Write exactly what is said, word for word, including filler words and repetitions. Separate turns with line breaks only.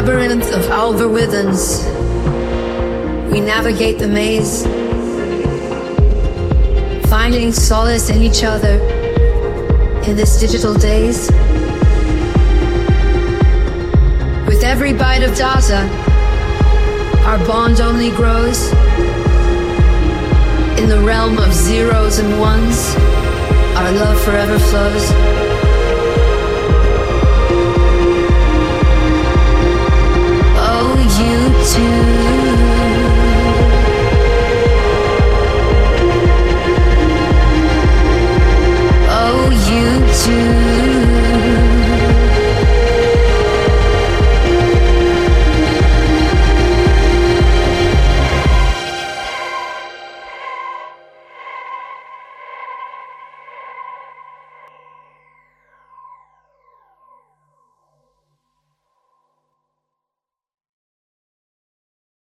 labyrinth of algorithms, we navigate the maze, finding solace in each other in this digital daze. With every byte of data, our bond only grows. In the realm of zeros and ones, our love forever flows.